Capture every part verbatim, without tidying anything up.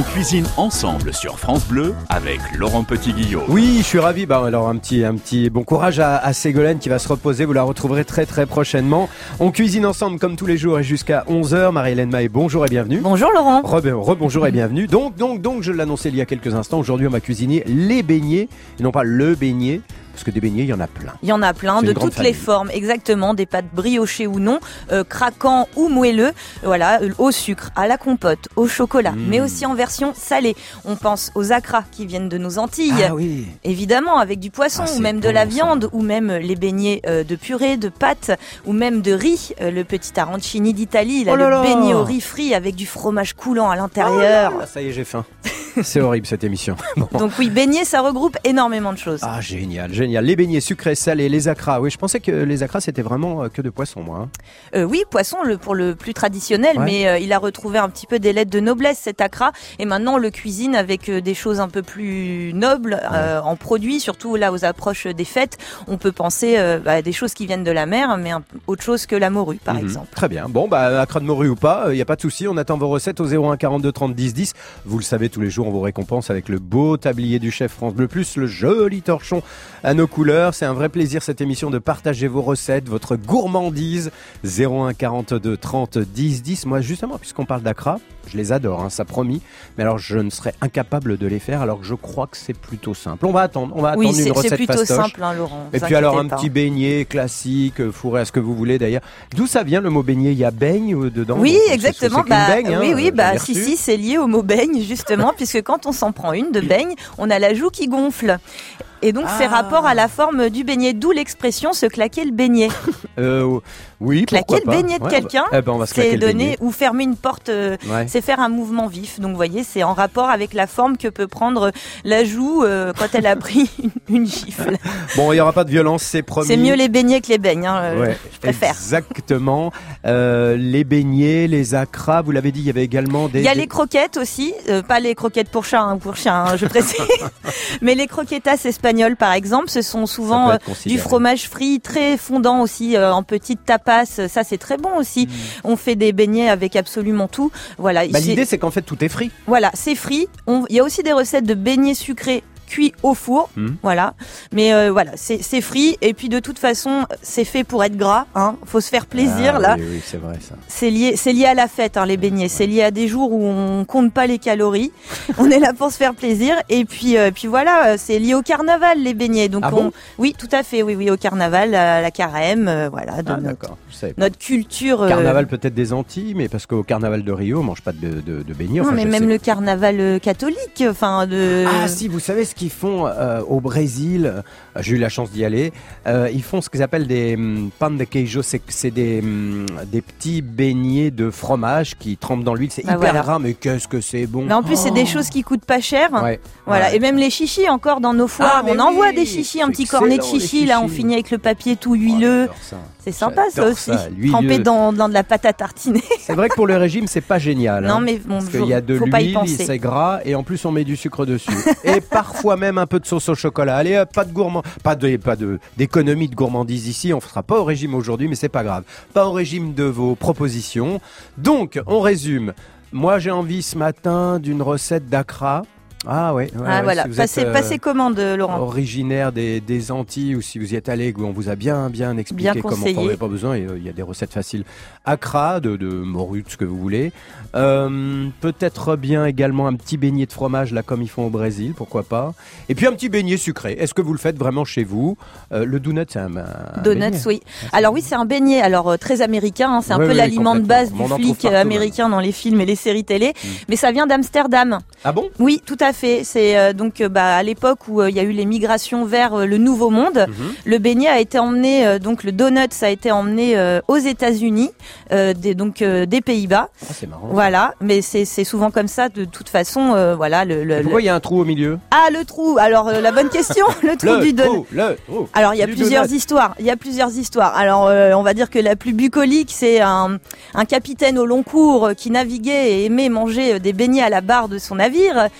On cuisine ensemble sur France Bleu avec Laurent Petit-Guillaume. Oui, je suis ravi. Bah, alors un petit, un petit bon courage à, à Ségolène qui va se reposer. Vous la retrouverez très très prochainement. On cuisine ensemble comme tous les jours et jusqu'à onze heures. Marie-Hélène Mahé, bonjour et bienvenue. Bonjour Laurent. Rebonjour re, et bienvenue. Donc, donc, donc, je l'annonçais il y a quelques instants. Aujourd'hui, on va cuisiner les beignets et non pas le beignet. Parce que des beignets, il y en a plein. Il y en a plein, de toutes famille. les formes, exactement, des pâtes briochées ou non, euh, craquants ou moelleux, voilà, au sucre, à la compote, au chocolat, mmh. mais aussi en version salée. On pense aux acras qui viennent de nos Antilles, ah, oui. évidemment, avec du poisson ah, ou même bon, de la viande, ça. ou même les beignets euh, de purée, de pâtes, ou même de riz, euh, le petit arancini d'Italie, là, oh là le là. beignet au riz frit avec du fromage coulant à l'intérieur. Oh là, ça y est, j'ai faim. C'est horrible cette émission. Bon. Donc oui, beignets, ça regroupe énormément de choses. Ah génial, génial. Les beignets sucrés, salés, les acras. Oui, je pensais que les acras c'était vraiment que de poisson, moi. Hein. Euh, oui, poisson le, pour le plus traditionnel, ouais. mais euh, il a retrouvé un petit peu des lettres de noblesse cet acra. Et maintenant on le cuisine avec euh, des choses un peu plus nobles euh, ouais. en produits, surtout là aux approches des fêtes. On peut penser euh, à des choses qui viennent de la mer, mais un, autre chose que la morue, par mmh. exemple. Très bien. Bon, bah acra de morue ou pas, il euh, y a pas de souci. On attend vos recettes au zéro un quarante-deux trente dix dix. Vous le savez tous les jours. On vous récompense avec le beau tablier du chef France Bleu Plus, le joli torchon à nos couleurs. C'est un vrai plaisir cette émission de partager vos recettes, votre gourmandise. zéro un quarante-deux trente dix dix. Moi justement, puisqu'on parle d'acra, je les adore, hein, ça promis. Mais alors je ne serais incapable de les faire alors que je crois que c'est plutôt simple. On va attendre, on va oui, attendre une recette fastoche. Oui, c'est plutôt simple, hein, Laurent. Et puis alors un pas. petit beignet classique, fourré à ce que vous voulez d'ailleurs. D'où ça vient le mot beignet? Il y a beigne dedans? Oui, exactement. Bah, beigne, oui, hein, oui, bah si, si, c'est lié au mot beigne justement, puisque quand on s'en prend une de beigne, on a la joue qui gonfle. Et donc, ah. c'est rapport à la forme du beignet, d'où l'expression se claquer le beignet. euh, oui, claquer le pas. beignet de ouais, quelqu'un, bah, eh ben, on va se c'est le donner beignet. ou fermer une porte, euh, ouais. c'est faire un mouvement vif. Donc, vous voyez, c'est en rapport avec la forme que peut prendre la joue euh, quand elle a pris une, une gifle. Bon, il n'y aura pas de violence, c'est promis. C'est mieux les beignets que les beignes, hein, euh, ouais, je préfère. Exactement. Euh, les beignets, les acras, vous l'avez dit, il y avait également des... Il y a des... les croquettes aussi, euh, pas les croquettes pour chat, hein, pour chien, hein, je précise. Mais les croquetas espagnoles, par exemple, ce sont souvent euh, du fromage frit très fondant aussi, euh, en petites tapas. Ça, c'est très bon aussi. Mmh. On fait des beignets avec absolument tout. Voilà. Bah, l'idée, c'est qu'en fait, tout est frit. Voilà, c'est frit. On... Il y a aussi des recettes de beignets sucrés cuit au four, mmh. voilà. Mais euh, voilà, c'est, c'est frit et puis de toute façon, c'est fait pour être gras. Hein. Faut se faire plaisir ah, là. Oui, oui, c'est vrai ça. C'est lié, c'est lié à la fête, hein, les beignets. Ouais. C'est lié à des jours où on compte pas les calories. On est là pour se faire plaisir et puis, euh, puis voilà, c'est lié au carnaval les beignets. Donc ah on, bon oui, tout à fait, oui, oui, au carnaval, à la carême, euh, voilà, de ah, notre, notre culture. Euh... Carnaval peut-être des Antilles, mais parce qu'au carnaval de Rio, on mange pas de, de, de beignets. Non, enfin, mais même sais. le carnaval catholique, enfin de. Ah si, vous savez ce qu'ils font. Euh, au Brésil, euh, j'ai eu la chance d'y aller, euh, ils font ce qu'ils appellent des um, pan de queijo, c'est, c'est des, um, des petits beignets de fromage qui trempent dans l'huile, c'est bah hyper voilà. gras, mais qu'est-ce que c'est bon. Mais en plus, oh. c'est des choses qui coûtent pas cher. Ouais. Voilà. Ouais. Et même les chichis, encore dans nos foires, ah, on oui, envoie des chichis, un petit cornet de chichis, là, on finit avec le papier tout huileux. Oh, c'est sympa ça aussi, ça, trempé dans, dans de la pâte à tartiner. C'est vrai que pour le régime, c'est pas génial. Non, hein, mais bon, parce qu'il y a de l'huile, c'est gras, et en plus on met du sucre dessus. Et parfois même un peu de sauce au chocolat. Allez, hop, pas de gourmand, pas de, pas de, d'économie de gourmandise ici. On ne sera pas au régime aujourd'hui, mais c'est pas grave. Pas au régime de vos propositions. Donc, on résume. Moi, j'ai envie ce matin d'une recette d'acra. Ah ouais, ouais, ah ouais, voilà, si vous passez, êtes, euh, passez commande, Laurent. Originaire des, des Antilles, ou si vous y êtes allé, on vous a bien bien expliqué bien comment on n'avait pas besoin. Il y a des recettes faciles. Acra, de, de morue, ce que vous voulez. Euh, peut-être bien également un petit beignet de fromage, là comme ils font au Brésil, pourquoi pas. Et puis un petit beignet sucré. Est-ce que vous le faites vraiment chez vous? euh, Le donut, c'est un, un Donuts, beignet. oui. Alors oui, c'est un beignet. Alors euh, très américain. Hein, c'est un oui, peu oui, l'aliment de base du flic américain dans les films et les séries télé. Mmh. Mais ça vient d'Amsterdam. Ah bon? Oui, tout à fait. C'est euh, donc euh, bah, à l'époque où il euh, y a eu les migrations vers euh, le Nouveau Monde, mm-hmm. le beignet a été emmené, euh, donc le donut a été emmené euh, aux États-Unis, euh, des, donc euh, des Pays-Bas. Ah, c'est marrant. Voilà, mais c'est, c'est souvent comme ça de toute façon. Euh, voilà. Le, le, pourquoi il y a un trou au milieu? Ah, le trou. Alors euh, la bonne question, le trou le du donut. Trou, le trou. Alors il y a plusieurs donut. histoires. Il y a plusieurs histoires. Alors euh, on va dire que la plus bucolique, c'est un, un capitaine au long cours qui naviguait et aimait manger des beignets à la barre de son navire. Ah,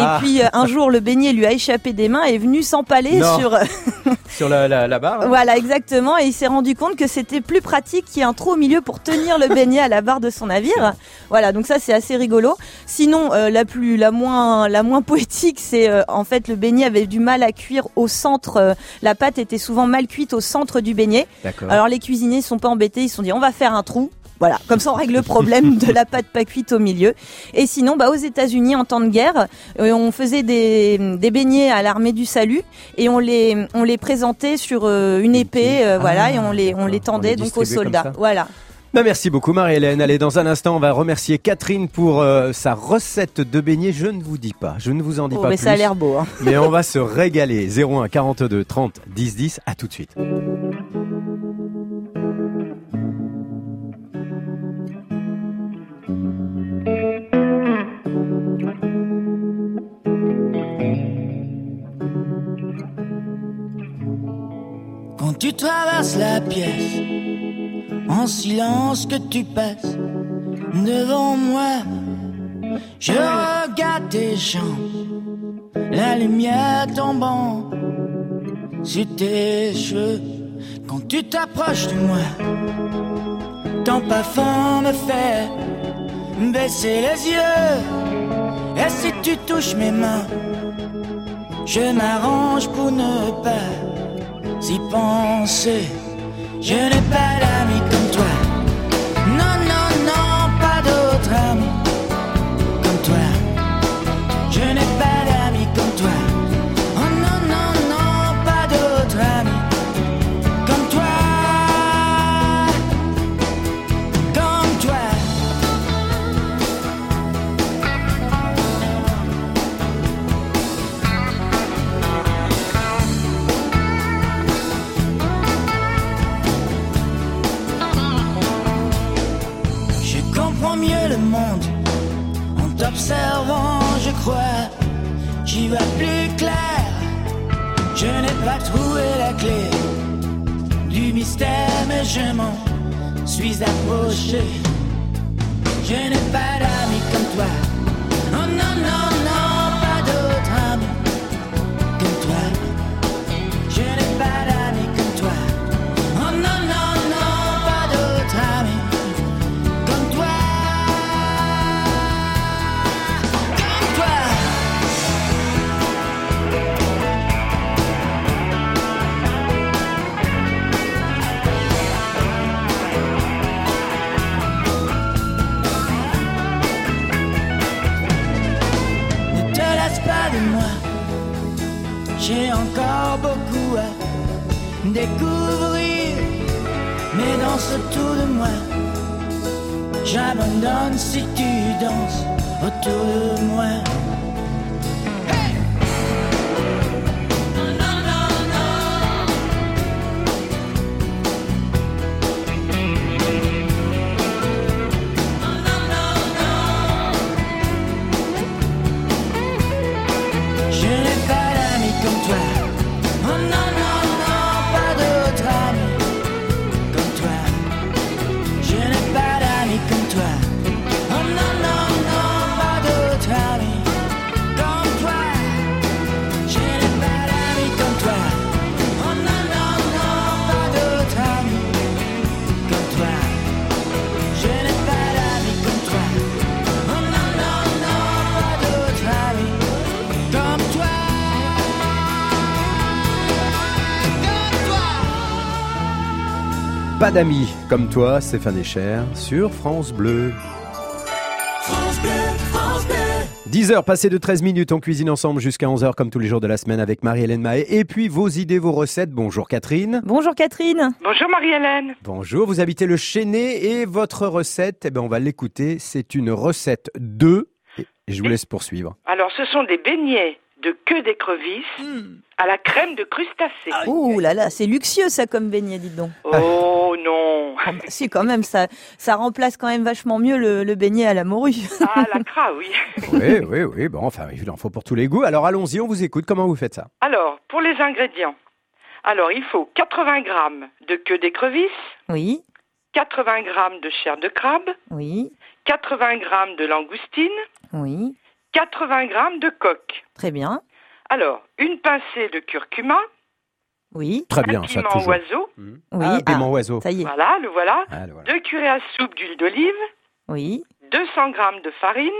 Ah. Et puis euh, un jour, le beignet lui a échappé des mains et est venu s'empaler Non. sur... Sur la, la, la barre. Voilà, exactement. Et il s'est rendu compte que c'était plus pratique qu'il y ait un trou au milieu pour tenir le beignet à la barre de son navire. Voilà, donc ça c'est assez rigolo. Sinon, euh, la plus, la moins, la moins poétique, c'est euh, en fait le beignet avait du mal à cuire au centre. Euh, la pâte était souvent mal cuite au centre du beignet. D'accord. Alors les cuisiniers ne sont pas embêtés, ils se sont dit on va faire un trou. Voilà, comme ça on règle le problème de la pâte pas cuite au milieu. Et sinon, bah aux États-Unis en temps de guerre, euh, on faisait des, des beignets à l'armée du salut et on les on les présentait sur euh, une épée, euh, Ah, voilà, et on les on les tendait on les donc aux distribuait comme soldats. ça. Voilà. Ben merci beaucoup Marie-Hélène. Allez, dans un instant, on va remercier Catherine pour euh, sa recette de beignets. Je ne vous dis pas, je ne vous en dis Oh, pas mais plus. ça a l'air beau. Hein. Mais on va se régaler. zéro un quarante-deux trente dix dix. À tout de suite. Quand tu traverses la pièce, en silence que tu passes devant moi, je regarde tes jambes, la lumière tombant sur tes cheveux. Quand tu t'approches de moi, ton parfum me fait baisser les yeux. Et si tu touches mes mains, je m'arrange pour ne pas y penser. Je n'ai pas d'amis comme toi. Non, non, non, pas d'autres amis comme toi. Je n'ai pas d'amis comme toi. Oh non, non, non, pas d'autres amis comme toi. Comme toi. Mieux le monde en t'observant, je crois, j'y vois plus clair. Je n'ai pas trouvé la clé du mystère, mais je m'en suis approché. Je n'ai pas d'amis comme toi. Oh non, non, non, pas d'autres amis comme toi. Je n'ai pas d'amis comme toi. Oh non, non, non, pas d'autres amis. J'ai encore beaucoup à découvrir, mais dans ce tour de moi, j'abandonne si tu danses autour de moi. Hey! Non, non, non, non. Non, non, non, non. Je n'ai pas comme toi. Oh non, non, non, pas d'autres amis comme toi. Je n'ai pas d'amis comme toi. Oh non, non, non, pas d'autres amis comme toi. Je n'ai pas d'amis comme toi. Oh non, non, non, pas d'autres amis comme toi. Je n'ai pas d'amis comme toi. Oh non, non, non, pas d'autres amis comme toi. Pas d'amis comme toi, Stéphane Echer, sur France Bleu. France Bleu, France Bleu. dix heures passées de treize minutes, on cuisine ensemble jusqu'à onze heures comme tous les jours de la semaine avec Marie-Hélène Mahé. Et puis vos idées, vos recettes. Bonjour Catherine. Bonjour Catherine. Bonjour Marie-Hélène. Bonjour, vous habitez le Chesnay et votre recette, eh ben on va l'écouter. C'est une recette de... Et je vous laisse poursuivre. Alors ce sont des beignets de queue d'écrevisse Mmh. à la crème de crustacés. Ouh là là, c'est luxueux ça comme beignet, dites donc. Oh non. Ah bah, si quand même, ça, ça remplace quand même vachement mieux le, le beignet à la morue. Ah, la cra, oui. Oui, oui, oui. Bon, enfin, il en faut pour tous les goûts. Alors allons-y, on vous écoute. Comment vous faites ça? Alors, pour les ingrédients. Alors, il faut quatre-vingts grammes de queue d'écrevisse, Oui, quatre-vingts grammes de chair de crabe, oui, quatre-vingts grammes de langoustine, oui, quatre-vingts grammes de coque. Très bien. Alors, une pincée de curcuma. Oui. Très bien, un ça piment toujours. oiseau. Mmh. Oui. Ah, piment Ah, oiseau. ça y est. Voilà, le voilà. Ah, le voilà. Deux cuillères à soupe d'huile d'olive. Oui. deux cents grammes de farine.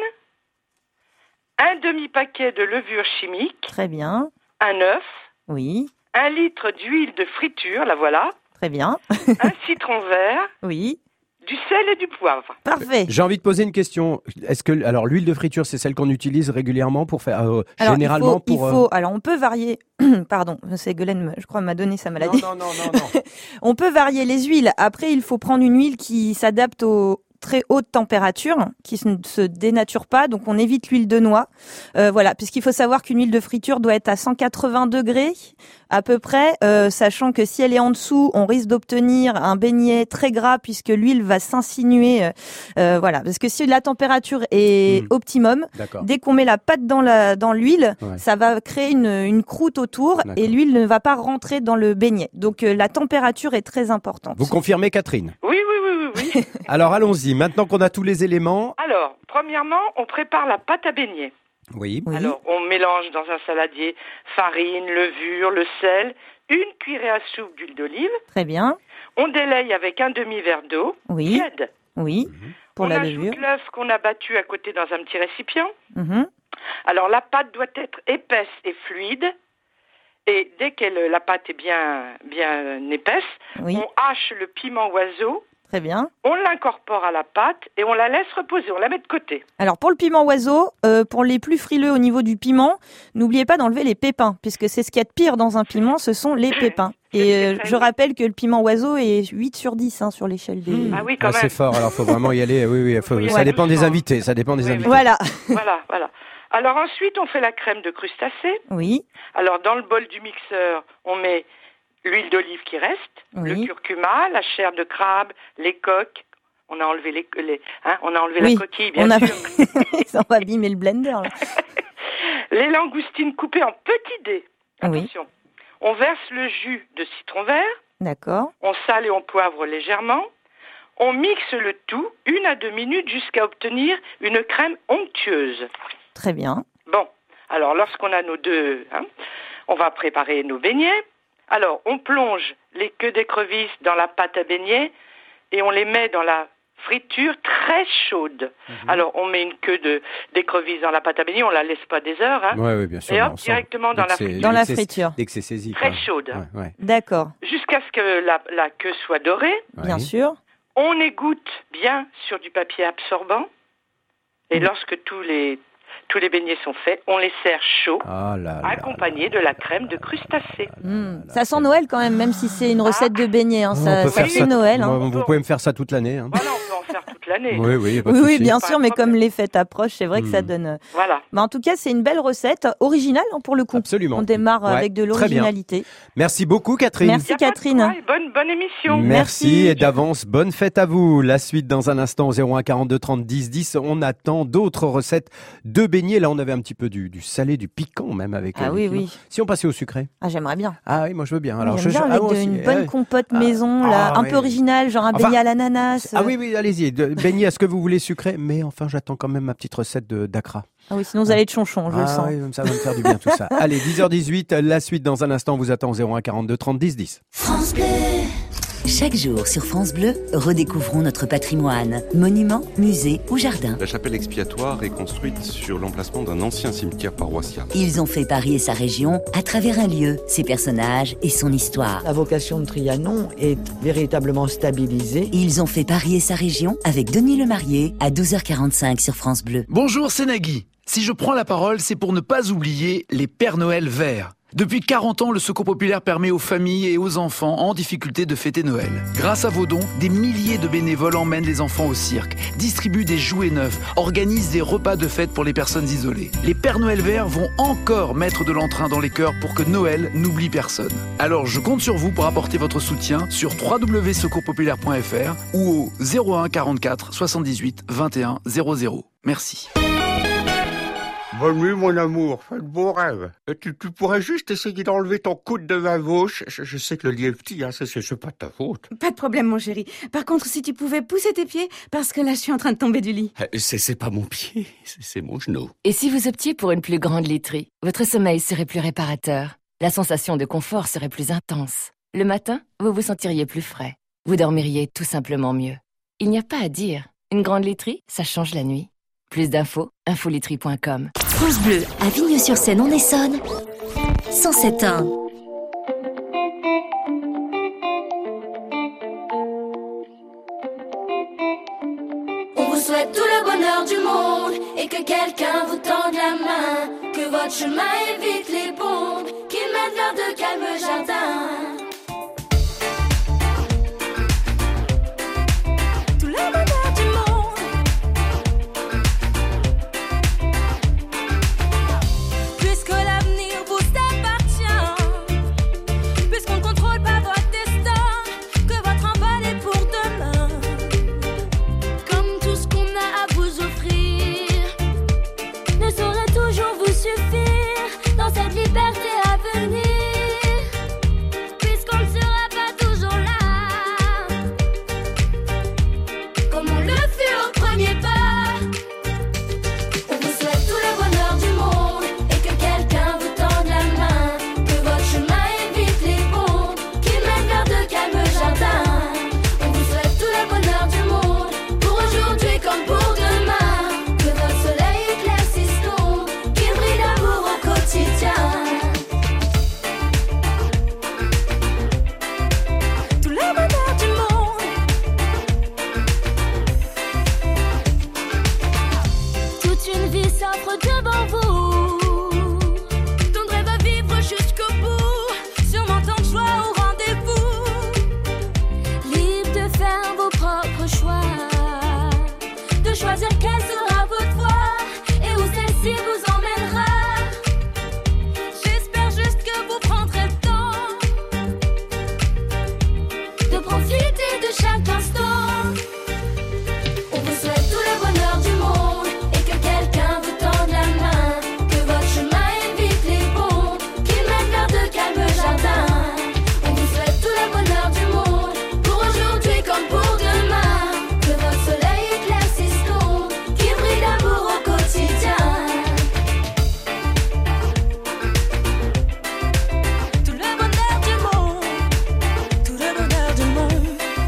Un demi-paquet de levure chimique. Très bien. Un œuf. Oui. Un litre d'huile de friture, la voilà. Très bien. Un citron vert. Oui. Du sel et du poivre. Parfait. J'ai envie de poser une question. Est-ce que alors l'huile de friture, c'est celle qu'on utilise régulièrement pour faire euh, Alors, généralement il faut, pour il faut, alors on peut varier. Pardon, c'est Guylaine, je crois, m'a donné sa euh... maladie. Non non non non non. On peut varier les huiles. Après, il faut prendre une huile qui s'adapte aux très hautes températures, qui ne se dénature pas. Donc, on évite l'huile de noix. Euh, voilà, puisqu'il faut savoir qu'une huile de friture doit être à cent quatre-vingts degrés à peu près, euh, sachant que si elle est en dessous, on risque d'obtenir un beignet très gras puisque l'huile va s'insinuer. Euh, voilà, parce que si la température est Mmh. optimum, D'accord. dès qu'on met la pâte dans la dans l'huile, Ouais. ça va créer une, une croûte autour D'accord. et l'huile ne va pas rentrer dans le beignet. Donc euh, la température est très importante. Vous confirmez, Catherine? Oui, oui, oui, oui, oui. Alors allons-y. Maintenant qu'on a tous les éléments. Alors, premièrement, on prépare la pâte à beignet. Oui. Oui. Alors, on mélange dans un saladier farine, levure, le sel, une cuillerée à soupe d'huile d'olive. Très bien. On délaye avec un demi-verre d'eau Oui. tiède. Oui. Pour on la ajoute levure. l'œuf qu'on a battu à côté dans un petit récipient. Mhm. Alors, la pâte doit être épaisse et fluide. Et dès que la pâte est bien, bien épaisse, Oui. on hache le piment oiseau, Très bien. on l'incorpore à la pâte et on la laisse reposer, on la met de côté. Alors pour le piment oiseau, euh, pour les plus frileux au niveau du piment, n'oubliez pas d'enlever les pépins, puisque c'est ce qu'il y a de pire dans un piment, ce sont les pépins. Et euh, je rappelle que le piment oiseau est huit sur dix hein, sur l'échelle des... Ah oui, quand Ah, même. c'est fort. Alors faut vraiment y aller. Oui oui. Faut... Oui, ça ouais. dépend des invités. Ça dépend des Oui, oui. invités. Voilà. Voilà, voilà. Alors ensuite, on fait la crème de crustacés. Oui. Alors dans le bol du mixeur, on met l'huile d'olive qui reste, Oui. le curcuma, la chair de crabe, les coques. On a enlevé les, les hein, on a enlevé Oui. la coquille, bien On a... sûr. Ça va abîmer le blender. Là. Les langoustines coupées en petits dés. Oui. Attention. On verse le jus de citron vert, D'accord. on sale et on poivre légèrement. On mixe le tout une à deux minutes jusqu'à obtenir une crème onctueuse. Très bien. Bon, alors lorsqu'on a nos deux, hein, on va préparer nos beignets. Alors, on plonge les queues d'écrevisse dans la pâte à beignets et on les met dans la friture très chaude. Mhm. Alors, on met une queue de, d'écrevisse dans la pâte à beignets, on la laisse pas des heures, hein, Ouais, ouais, bien sûr. et mais hop, on sent- directement dans dès la que c'est- friture. Dans dès la que c'est- friture. Dès que c'est saisi. Très quoi. chaude. Ouais, ouais. D'accord. Jusqu'à ce que la, la queue soit dorée. Bien Ouais. sûr. On égoutte bien sur du papier absorbant. Et Mhm. lorsque tous les, tous les beignets sont faits, on les sert chauds, Ah là là accompagnés de la crème de crustacés. Mmh. Ça sent Noël quand même, même si c'est une recette de beignets. Hein. On Ça, peut ça faire fait ça- Noël. Hein. Moi, vous pouvez me faire ça toute l'année. Hein. Voilà, on peut en faire toute l'année. Oui, oui, y a pas de Oui, oui, souci. bien Pas sûr, de mais problème. comme les fêtes approchent, c'est vrai que ça Mmh. donne... Voilà. Bah, en tout cas, c'est une belle recette, originale hein, pour le coup. Absolument. On démarre Ouais, avec de très bien. l'originalité. Merci beaucoup, Catherine. Merci. Y a pas de Catherine. quoi, et bonne, bonne émission. Merci, Merci. et d'avance, bonne fête à vous. La suite dans un instant au zéro un quarante-deux trente dix dix. On attend d'autres recettes de beignets. Là, on avait un petit peu du, du salé, du piquant même avec. Ah euh, oui, les piments. oui. Si on passait au sucré. Ah, j'aimerais bien. Ah oui, moi je veux bien. Alors Oui, je j'aime bien ah, avec moi de- aussi. une Eh bonne oui. compote Ah, maison, là, ah, un oui. peu original, genre un Enfin, beignet à l'ananas. Ah oui, oui, allez-y. De- Beignet, est-ce que vous voulez sucré? Mais enfin, j'attends quand même ma petite recette de d'Akra. Ah oui, sinon vous allez être chonchon, je le Ah sens. oui, ça va me faire du bien tout ça. Allez, dix heures dix-huit, la suite dans un instant, vous attend au zéro un quarante-deux trente dix dix. France Bleu. Chaque jour sur France Bleu, redécouvrons notre patrimoine, monuments, musées ou jardins. La chapelle expiatoire est construite sur l'emplacement d'un ancien cimetière paroissial. Ils ont fait Paris et sa région à travers un lieu, ses personnages et son histoire. La vocation de Trianon est véritablement stabilisée. Ils ont fait Paris et sa région avec Denis Lemarié à douze heures quarante-cinq sur France Bleu. Bonjour, c'est Nagui. Si je prends la parole, c'est pour ne pas oublier les Pères Noël verts. Depuis quarante ans, le Secours Populaire permet aux familles et aux enfants en difficulté de fêter Noël. Grâce à vos dons, des milliers de bénévoles emmènent les enfants au cirque, distribuent des jouets neufs, organisent des repas de fête pour les personnes isolées. Les Pères Noël verts vont encore mettre de l'entrain dans les cœurs pour que Noël n'oublie personne. Alors je compte sur vous pour apporter votre soutien sur w w w point secours populaire point f r ou au zéro un quarante-quatre soixante-dix-huit vingt et un zéro zéro. Merci. Bonne nuit, mon amour. Fais de beaux rêves. Et tu, tu pourrais juste essayer d'enlever ton coude de ma gauche. Je, je sais que le lit est petit, hein, c'est, c'est, c'est pas de ta faute. Pas de problème, mon chéri. Par contre, si tu pouvais pousser tes pieds, parce que là, je suis en train de tomber du lit. C'est, c'est pas mon pied, c'est, c'est mon genou. Et si vous optiez pour une plus grande literie, votre sommeil serait plus réparateur. La sensation de confort serait plus intense. Le matin, vous vous sentiriez plus frais. Vous dormiriez tout simplement mieux. Il n'y a pas à dire. Une grande literie, ça change la nuit. Plus d'infos, infoliterie point com. France Bleu, à Vigneux-sur-Seine, en Essonne, cent sept un. On vous souhaite tout le bonheur du monde et que quelqu'un vous tende la main, que votre chemin évite les bombes qui mènent vers de calmes jardins. Tout le bonheur du monde, puisque l'avenir vous appartient, puisqu'on ne contrôle pas votre destin, que votre envol est pour demain. Comme tout ce qu'on a à vous offrir ne saurait toujours vous suffire dans cette liberté à venir, puisqu'on ne sera pas toujours là comme on le fut au premier pas. On vous souhaite tout le bonheur du monde et que quelqu'un vous tende la main, que votre chemin évite les bombes qui mènent vers de calmes jardins. On vous souhaite tout le bonheur du monde pour aujourd'hui comme pour demain, que votre soleil éclaircisse l'ombre qui brille d'amour au quotidien. Tout le bonheur du monde, toute une vie s'offre devant vous, ton rêve à vivre jusqu'au bout, sûrement tant de joie au rendez-vous, libre de faire vos propres choix, de choisir quelle sera votre voie et où celle-ci vous emmènera. J'espère juste que vous prendrez le temps de profiter de chaque instant. On vous souhaite tout le bonheur du monde et que quelqu'un vous tende la main, que votre chemin évite les bombes qui mènent vers de calmes jardins. On vous souhaite tout le bonheur du monde pour aujourd'hui comme pour demain, que votre soleil éclaircisse l'ombre qui brille d'amour au quotidien. Tout le bonheur du monde, tout le bonheur du monde.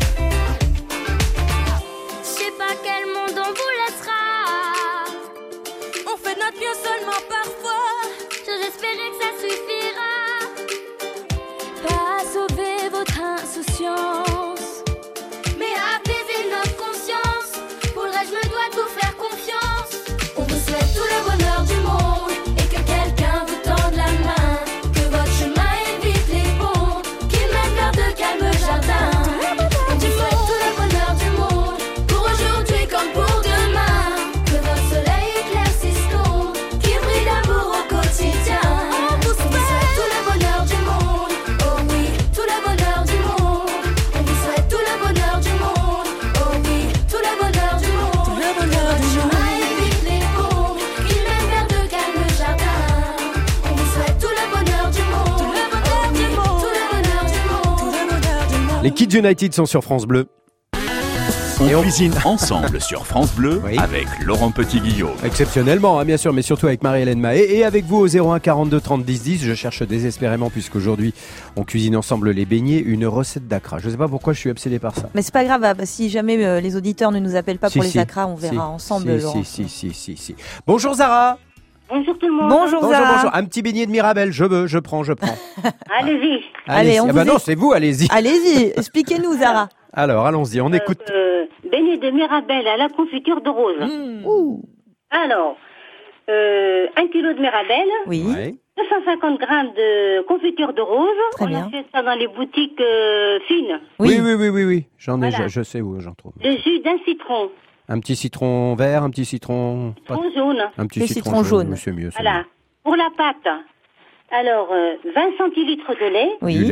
Je sais pas quel monde on vous laissera, on fait notre mieux seulement parfois, j'ose espérer que ça suffira. Pas à sauver votre insouciance, mais à apaiser notre conscience. Pour le reste, je me dois de vous faire confiance. On vous souhaite tout le bonheur du monde et que quelqu'un vous tende la main, que votre chemin évite les bombes qui mènent vers de calmes jardins. On vous souhaite tout le bonheur du monde pour aujourd'hui comme pour demain, que votre soleil éclaircisse l'ombre qui brille d'amour au quotidien. On vous souhaite tout le bonheur du monde, oh oui, tout le bonheur du monde. On vous souhaite tout le bonheur du monde, oh oui, tout le bonheur du monde. Tout le bonheur du monde. Évite les bombes qui mènent vers de calmes jardins. On vous souhaite tout le bonheur du monde, tout le bonheur du monde, tout le bonheur du monde, tout le bonheur du monde. Les Kids United sont sur France Bleu. On Et on- cuisine ensemble sur France Bleu Oui. avec Laurent Petit-Guillaume. Exceptionnellement, hein, bien sûr, mais surtout avec Marie-Hélène Mahé et avec vous au zéro un quarante-deux trente dix dix. Je cherche désespérément, puisqu'aujourd'hui, on cuisine ensemble les beignets, une recette d'acra. Je sais pas pourquoi je suis obsédé par ça. Mais c'est pas grave, bah, si jamais euh, les auditeurs ne nous appellent pas Si, pour si. les acras, on verra Si, ensemble. si, Laurent. si, si, si, si, si. Bonjour Zara. Bonjour tout le monde. Bonjour, Bonjour, Zara. bonjour. Un petit beignet de Mirabelle, je veux, je prends, je prends. Allez-y. Allez, on Ah vous bah non, est- c'est vous, allez-y. Allez-y, expliquez-nous, Zara. Alors, allons-y, on écoute. Euh, beignet de Mirabelle à la confiture de rose. Mmh. Ouh. Alors, euh, un kilo de Mirabelle, Oui. Ouais. deux cent cinquante grammes de confiture de rose. Très On bien. achète ça dans les boutiques euh, fines. Oui, oui, oui, oui, oui. J'en ai, Voilà. je, je sais où j'en trouve. Le jus d'un citron, Un petit citron vert, un petit citron. pas- citron jaune. Un petit Le citron, citron jaune. oui, c'est mieux. c'est Voilà. Pour la pâte, alors euh, vingt centilitres de lait, mieux. Du Oui. lait.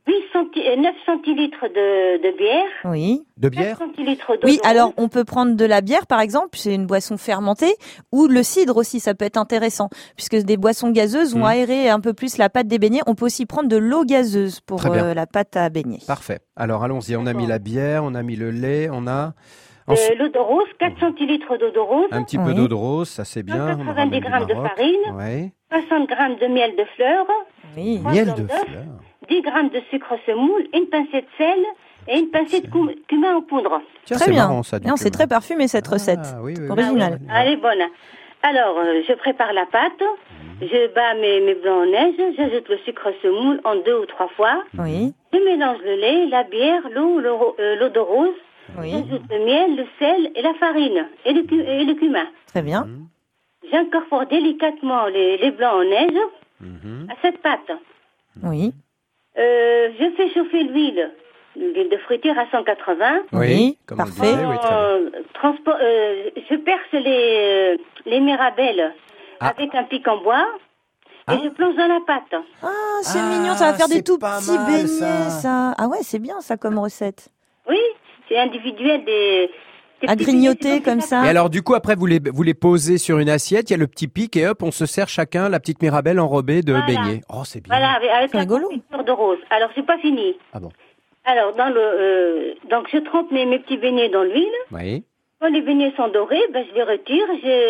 huit centi- euh, neuf centilitres de, de bière. Oui. De bière cinq centilitres d'eau Oui, de alors rose. on peut prendre de la bière par exemple, c'est une boisson fermentée, ou le cidre aussi, ça peut être intéressant, puisque des boissons gazeuses vont Mmh. aérer un peu plus la pâte des beignets. On peut aussi prendre de l'eau gazeuse pour Très bien. euh, la pâte à beignets. Parfait. Alors allons-y, on a mis la bière, on a mis le lait, on a Euh, ensuite, l'eau de rose, quatre centilitres d'eau de rose. un petit peu Oui. d'eau de rose, ça c'est bien. cent on quatre-vingt-dix ramène du grammes de Maroc. farine. Ouais. soixante grammes de miel de fleurs. Oui. trois Miel blancs de d'œufs, fleurs. dix grammes de sucre semoule, une pincée de sel et une pincée de cum- cumin en poudre. Tiens, Très c'est bien. marrant ça. du Non, c'est cumin. très parfumé cette Ah, recette. oui, oui, oui. Original. Ah oui, elle est bonne. Alors, euh, je prépare la pâte, Mhm. je bats mes, mes blancs en neige, j'ajoute le sucre semoule en deux ou trois fois. Oui. Je mélange le lait, la bière, l'eau, le ro- euh, l'eau de rose. Oui. J'ajoute le miel, le sel et la farine et le, cu- et le cumin. Très bien. Mhm. J'incorpore délicatement les, les blancs en neige Mhm. à cette pâte. Oui. Euh, je fais chauffer l'huile, l'huile de friture à cent quatre-vingts. Oui, comme on le parfait. disait, oui, très bien. Euh, transpo- euh, je perce les, euh, les mirabelles Ah. avec un pic en bois et Ah. je plonge dans la pâte. Ah, c'est Ah, mignon, ça va faire des c'est tout pas petits mal, beignets, ça. ça. Ah ouais, c'est bien ça comme recette. Oui, c'est individuel des... des À petits grignoter beignets, c'est comme ça. Et alors du coup après vous les vous les posez sur une assiette, il y a le petit pic et hop on se sert chacun la petite mirabelle enrobée de Voilà. beignets. Oh c'est bien. Voilà, avec, avec C'est la rigolo. confiture de rose. Alors, c'est pas fini. Ah bon. Alors, dans le, euh, donc je trempe mes, mes petits beignets dans l'huile. Oui. Quand les beignets sont dorés, ben, je les retire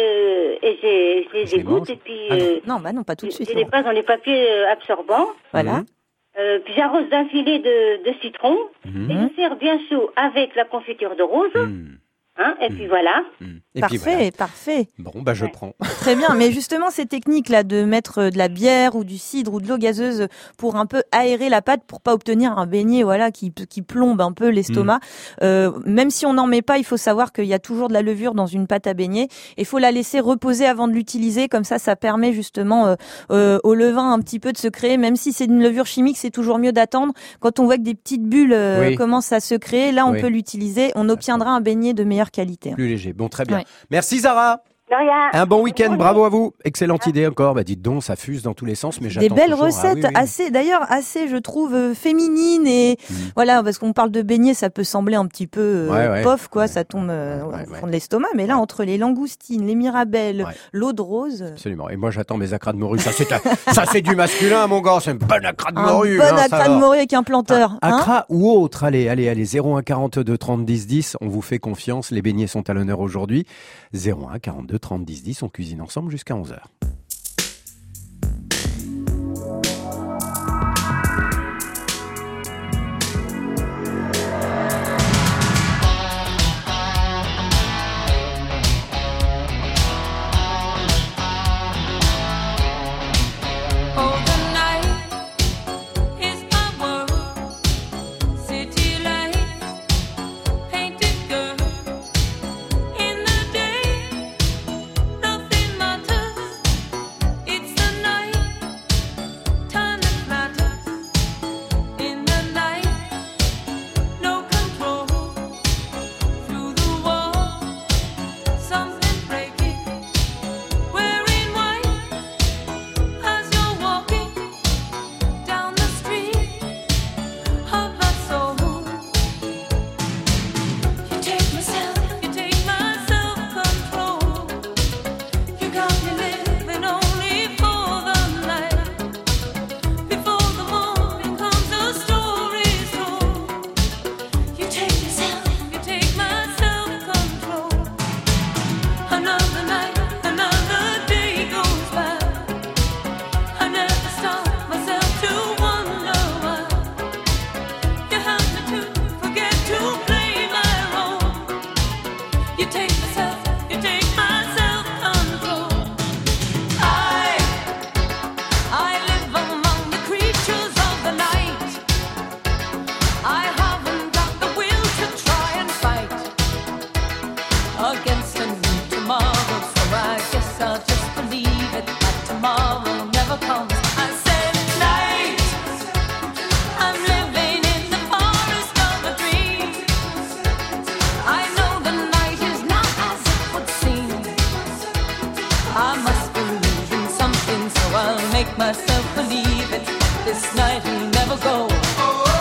je, et je, je les Je les égoutte mange. et puis Ah non. euh, Non, bah non, pas tout de je, suite. je les passe dans les papiers euh, absorbants. Voilà. Mhm. Euh, puis j'arrose d'un filet de, de citron Mhm. et je sers bien chaud avec la confiture de rose. Mhm. Hein, et puis voilà. Mhm. Et Parfait, puis voilà. parfait. Bon bah je Ouais. prends. Très bien, mais justement ces techniques-là de mettre euh, de la bière ou du cidre ou de l'eau gazeuse pour un peu aérer la pâte pour pas obtenir un beignet voilà qui qui plombe un peu l'estomac. Euh, même si on n'en met pas, il faut savoir qu'il y a toujours de la levure dans une pâte à beignets. Il faut la laisser reposer avant de l'utiliser, comme ça ça permet justement euh, euh, au levain un petit peu de se créer. Même si c'est une levure chimique, c'est toujours mieux d'attendre. Quand on voit que des petites bulles euh, Oui. commencent à se créer, là on Oui. peut l'utiliser. On obtiendra un beignet de meilleure qualité. Plus léger. Bon très bien. Ouais. Merci Zara. De rien. Un bon week-end, bravo à vous. Excellente idée encore. Bah dites donc, ça fuse dans tous les sens, mais j'attends Des belles toujours. Ah recettes, oui, oui. assez, d'ailleurs, assez, je trouve, euh, féminines et Mhm. voilà, parce qu'on parle de beignets, ça peut sembler un petit peu euh, Ouais, ouais. pof, quoi, Ouais. ça tombe euh, Ouais, au ouais. fond de l'estomac, mais là, entre les langoustines, les mirabelles, Ouais. l'eau de rose, Absolument. Et moi j'attends mes acras de morue. Ça c'est un- ça c'est du masculin, mon gars. C'est un bon acra de un morue. bon hein, ça acra de va. morue avec un planteur. Un hein. Accra ou autre, allez, allez, allez, zéro un quarante-deux trente dix dix, on vous fait confiance, les beignets sont à l'honneur aujourd'hui. zéro un quarante-deux trente dix dix, on cuisine ensemble jusqu'à onze heures. Oh, the night is my world, city lights, painted girl. In the day, nothing matters. It's the night, time that matters. In the night, no control. Through the wall, something breaking. Wearing white. As you're walking down the street of my soul, you take myself, you take my self-control. You got me living only for the night. Before the morning comes, the story's told. You take yourself, you take my self-control. Another night, another day goes by. I never stop myself to wonder why you help me to forget to play my role. You take myself, you take my self-control. I, I live among the creatures of the night. I haven't got the will to try and fight against a new tomorrow, so I guess I'll just believe it that tomorrow never comes. I said night, I'm living in the forest of a dream. I know the night is not as it would seem. I must believe in something, so I'll make myself believe it. This night will never go.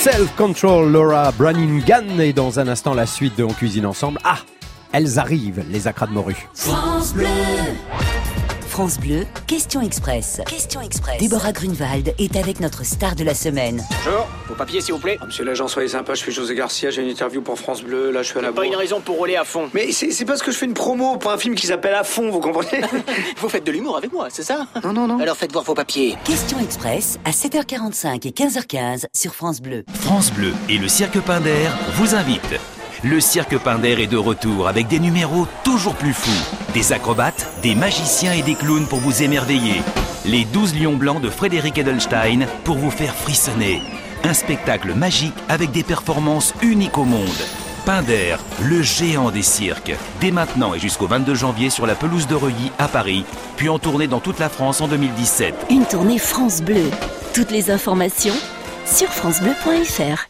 Self Control, Laura Branigan. Et dans un instant, la suite de On Cuisine Ensemble. Ah, elles arrivent, les acras de morue. France Bleu. France Bleu, Question Express. Question Express. Déborah Grunewald est avec notre star de la semaine. Bonjour, vos papiers s'il vous plaît. Oh, monsieur l'agent, soyez sympa, je suis José Garcia, j'ai une interview pour France Bleu, là je suis à la bourre. Pas une raison pour rouler à fond. Mais c'est, c'est parce que je fais une promo pour un film qui s'appelle À fond, vous comprenez? Vous faites de l'humour avec moi, c'est ça? Non, non, non. Alors faites voir vos papiers. Question Express à sept heures quarante-cinq et quinze heures quinze sur France Bleu. France Bleu et le Cirque Pinder vous invitent. Le Cirque Pinder est de retour avec des numéros toujours plus fous. Des acrobates, des magiciens et des clowns pour vous émerveiller. Les douze lions blancs de Frédéric Edelstein pour vous faire frissonner. Un spectacle magique avec des performances uniques au monde. Pinder, le géant des cirques. Dès maintenant et jusqu'au vingt-deux janvier sur la pelouse de Reuilly à Paris, puis en tournée dans toute la France en deux mille dix-sept. Une tournée France Bleu. Toutes les informations sur francebleu point fr.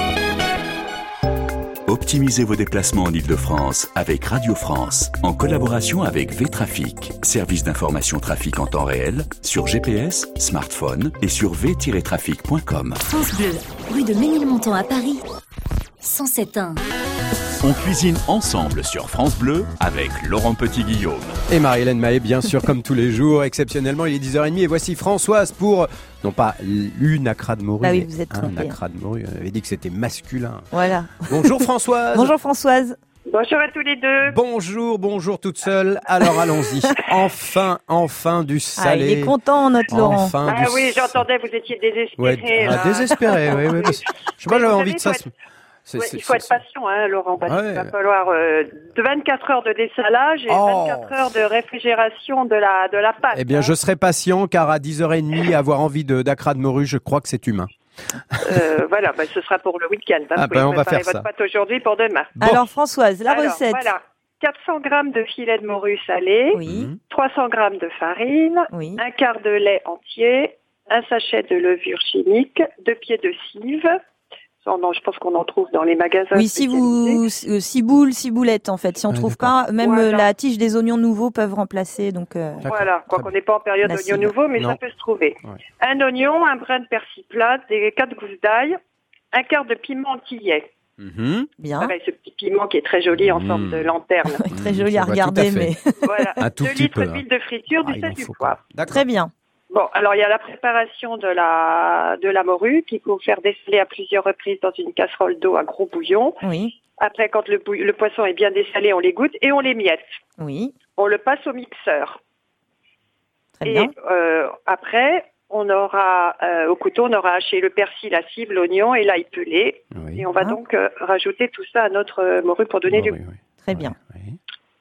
Optimisez vos déplacements en Ile-de-France avec Radio France, en collaboration avec V-Trafic, service d'information trafic en temps réel, sur G P S, smartphone et sur v tiret trafic point com. France Bleu, rue de Ménilmontant à Paris, cent sept un. On cuisine ensemble sur France Bleu avec Laurent Petit-Guillaume. Et Marie-Hélène Mahé, bien sûr, comme tous les jours. Exceptionnellement, il est dix heures trente et voici Françoise pour, non pas une acra de morue, bah oui, mais vous êtes un trompé. acra de morue. On avait dit que c'était masculin. Voilà. Bonjour Françoise. Bonjour Françoise. Bonjour à tous les deux. Bonjour, bonjour toute seule. Alors allons-y. Enfin, enfin du salé. Ah, il est content, notre Laurent. Enfin, Ah du... oui, j'entendais, vous étiez désespéré. Ouais, là. ah, désespéré, oui, oui. Parce... Je sais pas, j'avais envie de ça. Ouais, il faut être patient, hein, Laurent, parce ouais. qu'il va falloir euh, de vingt-quatre heures de dessalage et oh. vingt-quatre heures de réfrigération de la, de la pâte. Eh bien, hein. je serai patient, car à dix heures trente, avoir envie de, d'acra de morue, je crois que c'est humain. Euh, voilà, bah, ce sera pour le week-end. Hein. Ah, Vous ben, on va préparer faire votre ça. pâte aujourd'hui pour demain. Bon. Alors Françoise, la Alors, recette. Voilà, quatre cents grammes de filet de morue salé, Oui. trois cents grammes de farine, Oui. un quart de lait entier, un sachet de levure chimique, deux pieds de cive. Non, non, je pense qu'on en trouve dans les magasins. Oui, si vous, euh, ciboules, ciboulettes en fait. Si on Ouais, trouve d'accord. pas, même Voilà. euh, la tige des oignons nouveaux peuvent remplacer. Donc euh, Voilà, quoi qu'on n'est pas en période La d'oignon cive. nouveau, mais Non. ça peut se trouver. Ouais. Un oignon, un brin de persil plat, des quatre gousses d'ail, un quart de piment antillais. Mm-hmm. bien. Pareil, ce petit piment qui est très joli en Mmh. forme de lanterne. Oui, très Mmh, joli je à vois regarder, tout à mais fait. Voilà, Un tout deux petit litres peu, hein. d'huile de friture, Ah, du il sel, en du faut poivre. D'accord. très bien. Bon, alors il y a la préparation de la de la morue qu'il faut faire dessaler à plusieurs reprises dans une casserole d'eau à gros bouillon. Oui, Après, quand le, bouillon, le poisson est bien dessalé, on l'égoutte et on l'émiette. oui, On le passe au mixeur. très Et bien. euh, après, on aura euh, au couteau, on aura haché le persil, la cible, l'oignon et l'ail pelé. Oui. Et on va Ah. donc euh, rajouter tout ça à notre euh, morue pour donner Oh, du oui, oui. Très bien. Oui.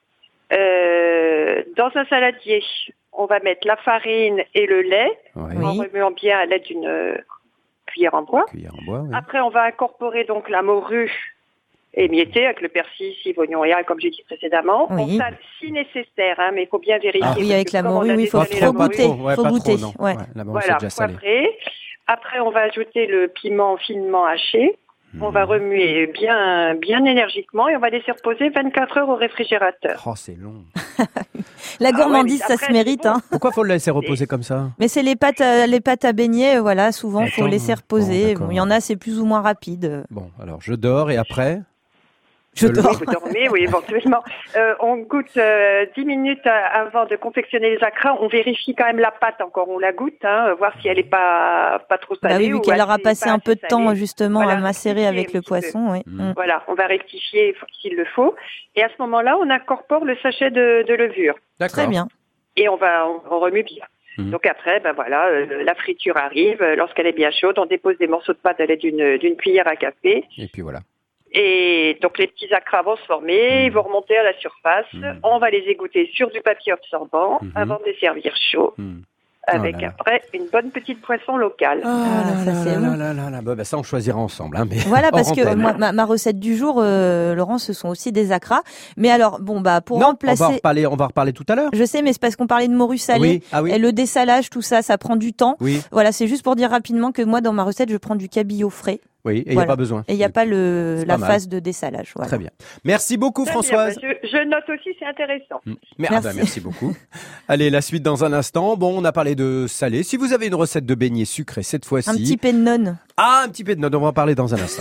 Euh, dans un saladier, on va mettre la farine et le lait Oui. en Oui. remuant bien à l'aide d'une euh, cuillère en bois. Cuillère en bois, oui. Après, on va incorporer donc la morue émiettée avec le persil, cive, oignon et ail, comme j'ai dit précédemment. Oui. On sale si nécessaire, hein, mais il faut bien vérifier. Ah oui, parce avec que la comme on morue, a oui, il faut, dessalé faut la morue, goûter. Ouais, faut pas goûter. trop, non. Ouais. Ouais, la morue, c'est Voilà, déjà salé. poivré. Après, on va ajouter le piment finement haché. On Mmh. va remuer bien, bien énergiquement et on va laisser reposer vingt-quatre heures au réfrigérateur. Oh, c'est long. La Ah ouais, gourmandise, mais ça après, se mérite. c'est bon. Hein. Pourquoi faut le laisser reposer comme ça? Mais c'est les pâtes, à, les pâtes à beignet, voilà. Souvent, faut Attends, laisser bon, reposer. d'accord. Bon, il y en a, c'est plus ou moins rapide. Bon, alors je dors et après? Je Je le- dors. Vous dormez, oui, éventuellement. Euh, on goûte euh, dix minutes avant de confectionner les acras. On vérifie quand même la pâte encore. On la goûte, hein, voir si elle est pas pas trop salée. Bah oui, vu ou qu'elle aura assez- passé pas un peu de assez temps salée. justement Voilà, à macérer rectifier avec un le petit peu. poisson. Oui. Mmh. Mm. Voilà, on va rectifier s'il le faut. Et à ce moment-là, on incorpore le sachet de, de levure. D'accord. Très bien. Et on va on, on remue bien. Mhm. Donc après, ben voilà, euh, la friture arrive. Lorsqu'elle est bien chaude, on dépose des morceaux de pâte à l'aide d'une d'une cuillère à café. Et puis voilà. Et donc les petits acras vont se former, ils vont remonter à la surface. Mhm. On va les égoutter sur du papier absorbant Mhm. avant de les servir chaud. Mmh. Avec Oh là là. après une bonne petite poisson locale. Ah, ça, c'est là, bon. là, là, là, là. Bah, bah, ça, on choisira ensemble. Hein, mais Voilà, parce hors que antenne. moi, ma, ma recette du jour, euh, Laurent, ce sont aussi des acras. Mais alors, bon, bah, pour non, on remplacer. va, en reparler, on va en reparler tout à l'heure. Je sais, mais c'est parce qu'on parlait de morue salée. Oui, ah oui. Et le dessalage, tout ça, ça prend du temps. Oui, Voilà, c'est juste pour dire rapidement que moi, dans ma recette, je prends du cabillaud frais. oui, et il n'y a Voilà. pas besoin. Et il n'y a pas le, C'est la pas mal. phase de dessalage. Voilà. Très bien. Merci beaucoup, Très bien, Françoise. bah, je, je note aussi, c'est intéressant. Mm. Mais, ah Merci. bah, merci beaucoup. Allez, la suite dans un instant. Bon, on a parlé de salé. Si vous avez une recette de beignets sucrés cette fois-ci, Un petit pennon. Ah, un petit peu de notes, on va en parler dans un instant.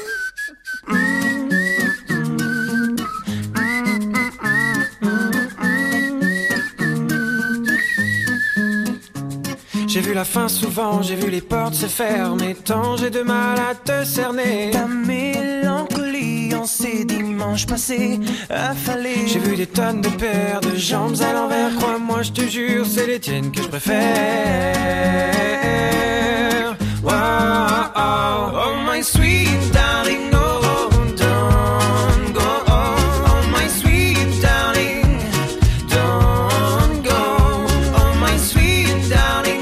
J'ai vu la fin souvent, j'ai vu les portes se fermer. Tant j'ai de mal à te cerner. Ta mélancolie en ces dimanches passés affalés. J'ai vu des tonnes de paires de jambes à l'envers. Crois-moi, je te jure, c'est les tiennes que je préfère. Wow, oh, oh my sweet darling, oh, don't go. Oh, oh my sweet darling, don't go. Oh my sweet darling.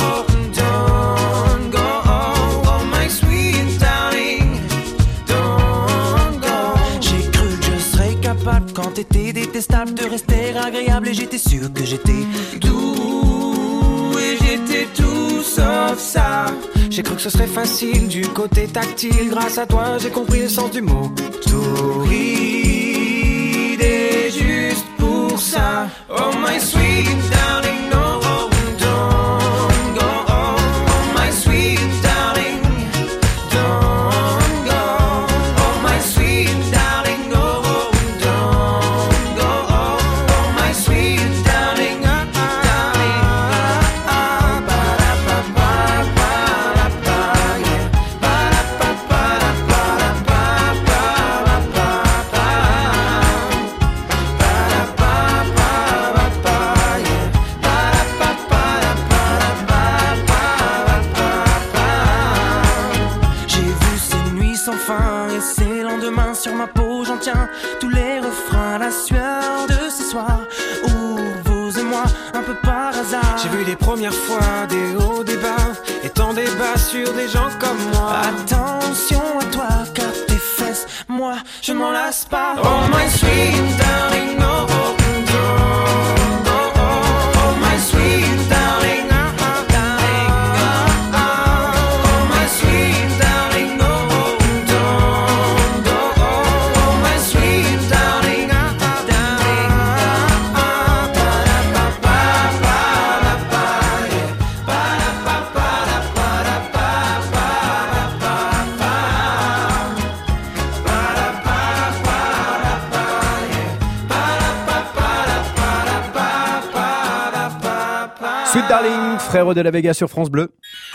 Quand t'étais détestable, de rester agréable. Et j'étais sûr que j'étais doux. Et j'étais tout sauf ça. J'ai cru que ce serait facile du côté tactile. Grâce à toi j'ai compris le sens du mot torride. Et juste pour ça, oh my sweet darling, no, oh, don't go. Oh, oh my sweet darling, don't go. Oh my sweet darling, no. Sur ma peau, j'en tiens tous les refrains, la sueur de ce soir où vous et moi, un peu par hasard. J'ai vu les premières fois des hauts, des bas, et tant débats sur des gens comme moi. Attention à toi, car tes fesses, moi, je m'en lasse pas. Oh my sweet darling, no, oh, don't go. Oh, oh my sweet darling, oh, oh, darling, oh, oh, oh my sweet darling, no. Sweet Darling, Frérot de la Vega sur France Bleu.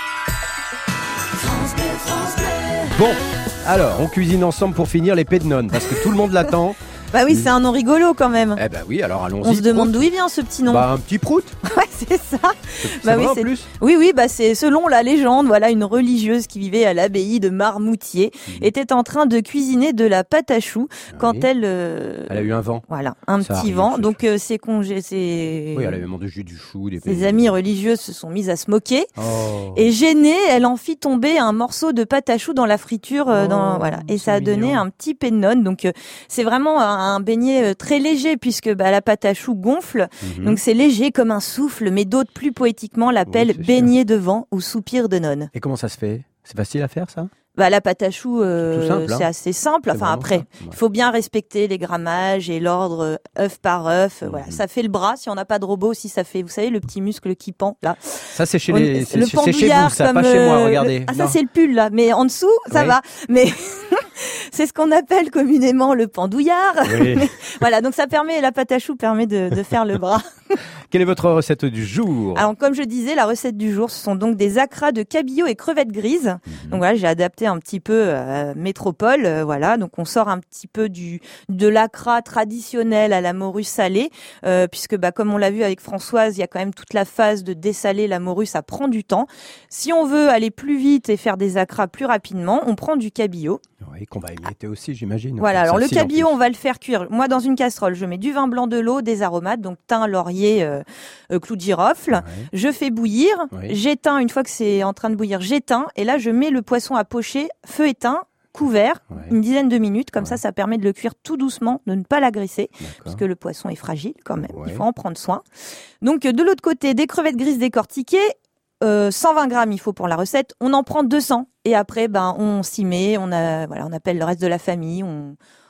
France Bleu, France Bleu. Bon, alors, on cuisine ensemble pour finir les pets de nonnes, parce que tout le monde l'attend. Bah oui, c'est un nom rigolo quand même. Eh bah oui, alors allons-y. On se demande d'où il vient ce petit nom. Bah un petit prout. Ouais, c'est ça. C'est bah vrai oui, en c'est... plus. Oui, oui, bah c'est selon la légende, voilà, une religieuse qui vivait à l'abbaye de Marmoutier mmh. était en train de cuisiner de la pâte à choux oui. quand elle. Euh... Elle a eu un vent. Voilà, un ça petit arrive, vent. Donc euh, c'est congé, c'est. Oui, elle avait mangé du chou, des. Ses amies religieuses se sont mises à se moquer oh. et gênée, elle en fit tomber un morceau de pâte à choux dans la friture, euh, oh, dans voilà, et ça a mignon. donné un petit pet de nonne. Donc euh, c'est vraiment un, un beignet très léger puisque bah, la pâte à choux gonfle, mmh. donc c'est léger comme un souffle, mais d'autres plus poétiquement l'appellent oui, beignet de vent ou soupir de nonne. Et comment ça se fait ? C'est facile à faire ça ? Bah, la pâte à choux, euh, c'est, simple, hein. c'est assez simple. C'est enfin, après, il ouais. faut bien respecter les grammages et l'ordre euh, œuf par œuf. Mmh. Voilà, ça fait le bras. Si on n'a pas de robot, si ça fait, vous savez, le petit muscle qui pend là. Ça, c'est chez les, on, c'est, le c'est chez vous, ça, pas chez moi. Regardez. Le, ah, ça, c'est le pull là, mais en dessous, ça oui. va. Mais c'est ce qu'on appelle communément le pendouillard. Oui. Voilà, donc ça permet, la pâte à choux permet de, de faire le bras. Quelle est votre recette du jour ? Alors, comme je disais, la recette du jour, ce sont donc des acras de cabillaud et crevettes grises. Mmh. Donc voilà, j'ai adapté un petit peu euh, métropole. Euh, voilà, donc on sort un petit peu du de l'acra traditionnel à la morue salée, euh, puisque bah comme on l'a vu avec Françoise, il y a quand même toute la phase de dessaler la morue, ça prend du temps. Si on veut aller plus vite et faire des acras plus rapidement, on prend du cabillaud. Oui, qu'on va émietter aussi, j'imagine. Voilà, alors le cabillaud, on va le faire cuire. Moi, dans une casserole, je mets du vin blanc, de l'eau, des aromates, donc thym, laurier, euh, euh, clou de girofle. Ouais. Je fais bouillir, ouais. j'éteins, une fois que c'est en train de bouillir, j'éteins, et là, je mets le poisson à pocher, feu éteint, couvert, ouais. une dizaine de minutes, comme ouais. ça, ça permet de le cuire tout doucement, de ne pas l'agresser, D'accord. parce que le poisson est fragile quand même, ouais. il faut en prendre soin. Donc, de l'autre côté, des crevettes grises décortiquées, Euh, cent vingt grammes il faut pour la recette, on en prend deux cents et après ben on s'y met, on a voilà, on appelle le reste de la famille, on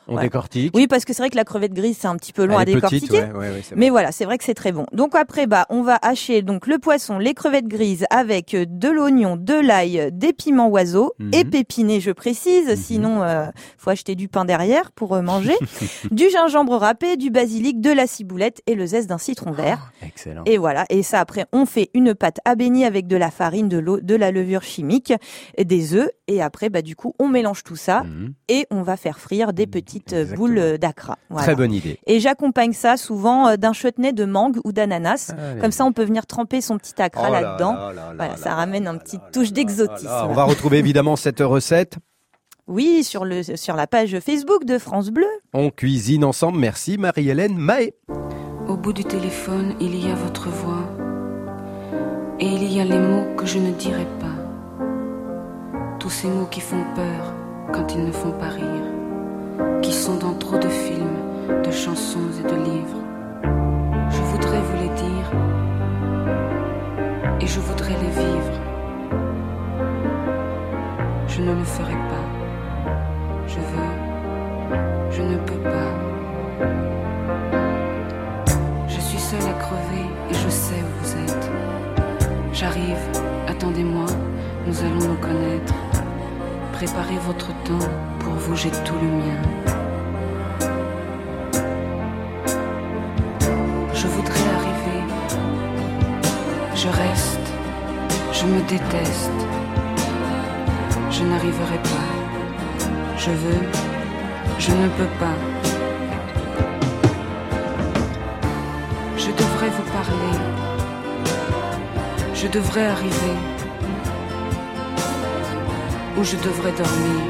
On Voilà. décortique. Oui, parce que c'est vrai que la crevette grise, c'est un petit peu long Elle à est petite, décortiquer. ouais, ouais, ouais, c'est mais bon. voilà, c'est vrai que c'est très bon. Donc après, bah, on va hacher donc le poisson, les crevettes grises avec euh, de l'oignon, de l'ail, des piments oiseaux Mhm. et pépinés, je précise. Sinon, euh, faut acheter du pain derrière pour euh, manger. Du gingembre râpé, du basilic, de la ciboulette et le zeste d'un citron vert. Excellent. Et voilà. Et ça, après, on fait une pâte à baigner avec de la farine, de l'eau, de la levure chimique, et des œufs. Et après, bah, du coup, on mélange tout ça Mhm. et on va faire frire des petites euh, boules euh, d'acra. Voilà. Très bonne idée. Et j'accompagne ça souvent euh, d'un chutney de mangue ou d'ananas. Allez. Comme ça, on peut venir tremper son petit acra Oh là là-dedans. là là Voilà, là ça ramène un petit touche d'exotisme. Ah, on va retrouver évidemment cette recette. Oui, sur, le, sur la page Facebook de France Bleu. On cuisine ensemble. Merci Marie-Hélène Mahé. Au bout du téléphone, il y a votre voix. Et il y a les mots que je ne dirai pas. Tous ces mots qui font peur quand ils ne font pas rire. Qui sont dans trop de films, de chansons et de livres. Je voudrais vous les dire. Et je voudrais les vivre. Je ne le ferai pas. Je veux. Je ne peux pas. Je suis seule à crever et je sais où vous êtes. J'arrive, attendez-moi, nous allons nous connaître. Préparez votre temps, pour vous j'ai tout le mien. Je voudrais arriver. Je reste. Je me déteste. Je n'arriverai pas. Je veux. Je ne peux pas. Je devrais vous parler. Je devrais arriver. Ou je devrais dormir.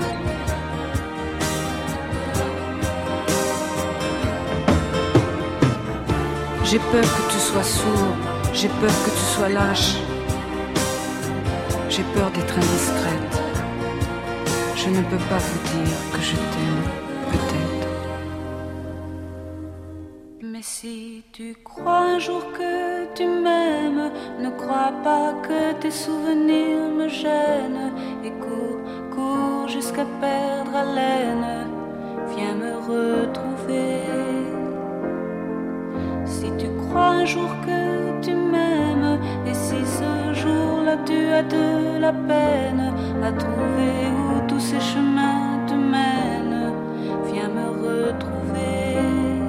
J'ai peur que tu sois sourd. J'ai peur que tu sois lâche. J'ai peur d'être indiscrète. Je ne peux pas vous dire que je t'aime, peut-être. Mais si tu crois un jour que tu m'aimes, ne crois pas que tes souvenirs me gênent. Et cours, cours jusqu'à perdre haleine. Viens me retrouver. Si tu crois un jour que tu m'aimes, et si ce jour-là tu as de la peine à trouver où tous ces chemins te mènent, viens me retrouver.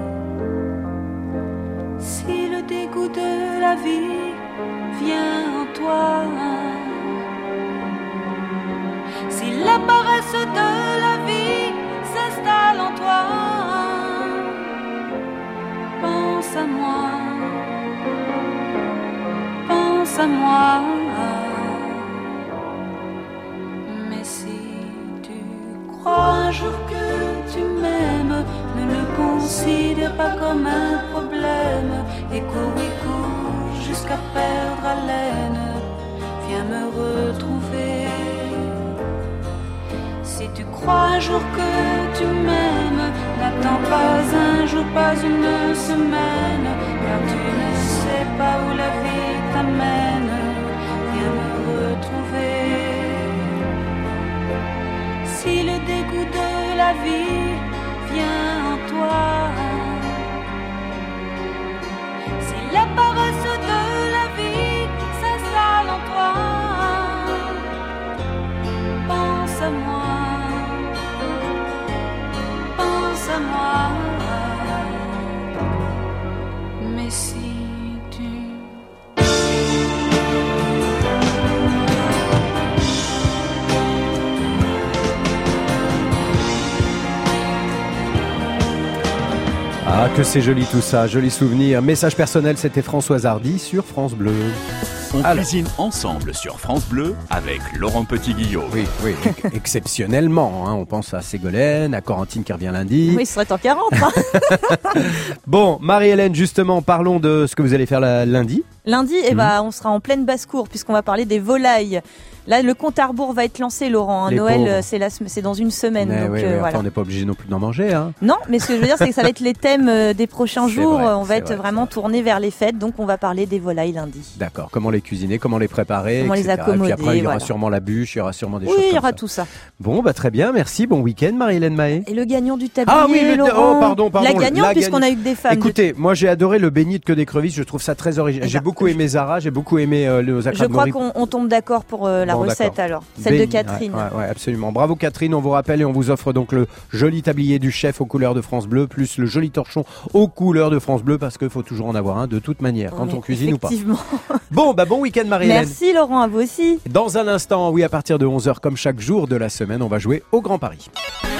Si le dégoût de la vie vient en toi, si la paresse de la vie s'installe en toi, pense à moi, pense à moi. Mais si tu crois un jour que tu m'aimes, ne le considère pas comme un problème. Et cours, et cours jusqu'à perdre haleine. Viens me retrouver. Si tu crois un jour que tu m'aimes, n'attends pas un jour, pas une semaine, car tu ne sais pas où la vie t'amène. Viens me retrouver. Si le dégoût de la vie vient en toi, si la paresse de la vie s'installe en toi, pense à moi, pense à moi. Mais si tu Ah, que c'est joli tout ça, joli souvenir. Message personnel, c'était Françoise Hardy sur France Bleu. On Alors. cuisine ensemble sur France Bleu avec Laurent Petit-Guillaume. Oui, oui, exceptionnellement. Hein, on pense à Ségolène, à Corentine qui revient lundi. Oui, ce serait en quarante. Hein. Bon, Marie-Hélène, justement, parlons de ce que vous allez faire la, lundi. Lundi, eh ben, on sera en pleine basse-cour puisqu'on va parler des volailles. Là, le compte à rebours va être lancé, Laurent. Hein. Noël, c'est, la, c'est dans une semaine. Mais donc, oui, euh, oui, voilà. enfin, on n'est pas obligé non plus d'en manger. Hein. Non, mais ce que je veux dire, c'est que ça va être les thèmes euh, des prochains C'est jours. vrai, on va c'est être vrai, vraiment tourné vers les fêtes. Donc, on va parler des volailles lundi. D'accord. Comment les cuisiner, comment les préparer, Comment et cetera. les accommoder, Et puis après, il y aura voilà. sûrement la bûche, il y aura sûrement des Oui, choses il y comme aura ça. tout ça. Bon, bah très bien. Merci. Bon week-end, Marie-Hélène Mahé. Et le gagnant du tablier, Ah oui, le Laurent. oh pardon, pardon. La gagnante, la puisqu'on gagnante. a eu que des femmes. Écoutez, moi j'ai adoré le beignet de queue d'écrevisse. Je trouve ça très original. J'ai beaucoup aimé Zara, j'ai beaucoup aimé euh, le Je crois qu'on on tombe d'accord pour euh, la Bon, recette d'accord. alors. Celle Beignet, de Catherine. Ouais, ouais, ouais, absolument. Bravo Catherine, on vous rappelle et on vous offre donc le joli tablier du chef aux couleurs de France Bleu, plus le joli torchon aux couleurs de France Bleu, parce qu'il faut toujours en avoir un de toute manière, quand Oui, on cuisine ou pas. effectivement. Bon, bah bon week-end Marie-Hélène. Merci Laurent, à vous aussi. Dans un instant, oui, à partir de onze heures, comme chaque jour de la semaine, on va jouer au Grand Paris.